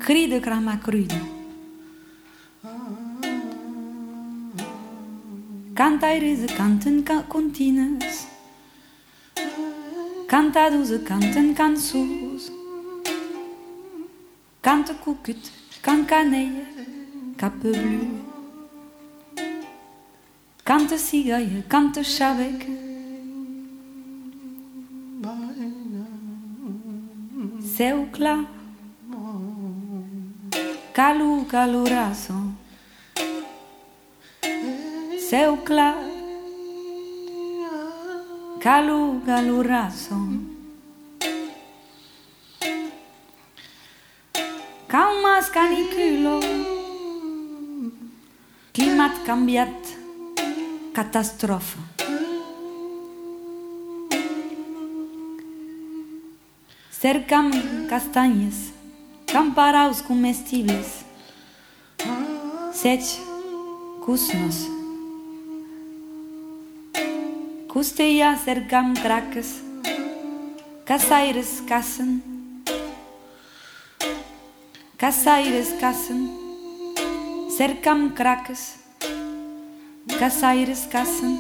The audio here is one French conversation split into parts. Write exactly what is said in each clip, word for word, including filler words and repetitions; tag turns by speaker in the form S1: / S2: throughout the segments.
S1: cri de grama crudo. Cantaires canten ca contines, cantados canten cançons, canta cucut, can caneia, capa bleu, canta cigaia, canta chabec, céu clar, calu caloraço, céu clar, calu caloraço. Calmas caniculo, climat canviat, catastrophe. Cercam castanhas, camparaus comestíveis, sete cusnos. Custeia cercam cracas, caçairas caçam, caçairas caçam, cercam cracas, caçairas caçam,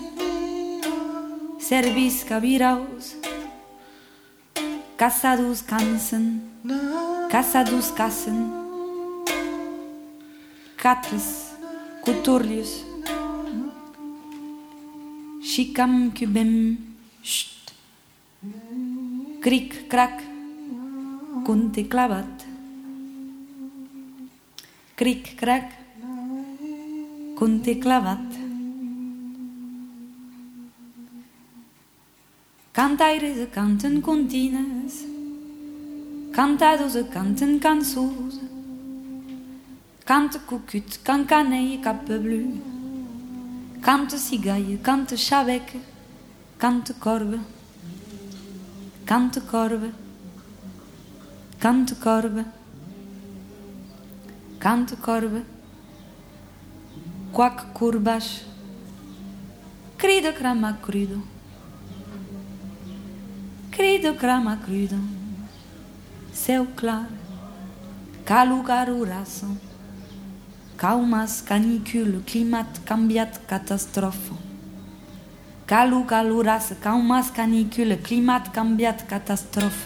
S1: servis cabiraus, caçados cansam, caçados caçam, catres, coturlios, chicam cubem, sht, cric, crac, cunte clavat, cric, crac, cunte clavat. Cantaires canten contines, cantados canten cançons, canta cucut, can caneia, capa bleu, canta cigaia, canta chaveca, canta corba, canta corba, canta corba, canta corba, quac curbas, crida crama crudo, crida crama crudo, céu claro, calu caruraço, calmas canicule, climat cambiat, catastrophe. Calu caluraço, calmas canicule, climat cambiat, catastrophe.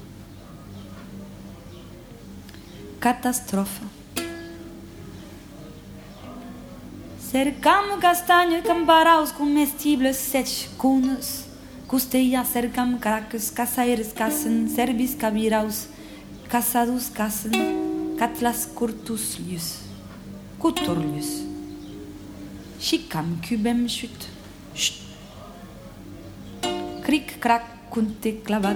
S1: Catastrophe. Cercam castanha, camparaus comestíveis, sete cunas, custeia cercam cracas, caçairas caçam, serbis cabiraus, caçados caçam, catlas curtuslius, cuturlius, chicam cubem chut, chut, cric crac cunte clavat.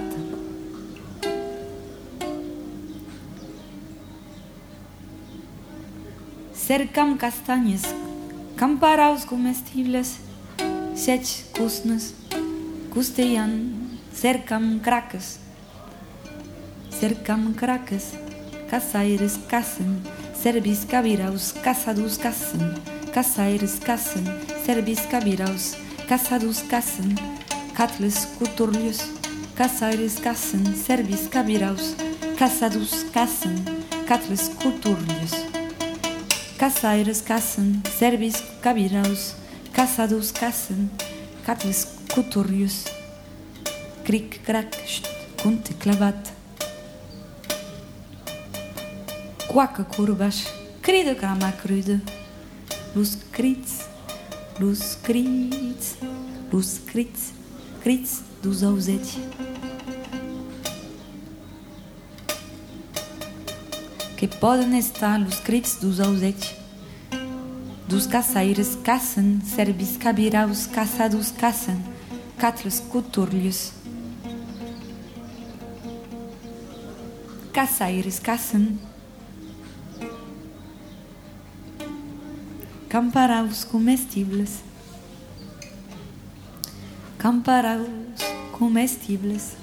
S1: Cercam castanhas, camparaus comestíveis, sete cusnas, custeian, cercam cracas, cercam cracas, caçairas caçam, serbis cabiraus, caçados caçam, caçairas caçam, serbis cabiraus, caçados caçam, catles cuturlius, caçairas caçam, serbis cabiraus, caçados caçam, catles cuturlius, caçairas caçam, serbis cabiraus, caçados caçam, catles cuturlius, cric crac, sht, cunte clavat. Quaca curbas, crida grama cruda, luz crits, luz crits, luz crits, crits dos ausete. Que podem estar os crits dos ausete, dos caçairas caçam, serbis cabiraus, caçados caçam, catles cuturlius, caçairas caçam, camparaus comestíveis, camparaus comestíveis.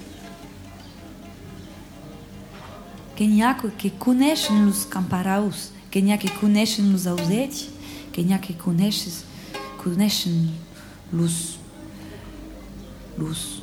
S1: Quem há que conhecem os camparaus, quem há que conhecem os ausetes, quem há que conhecem, conhecem os, os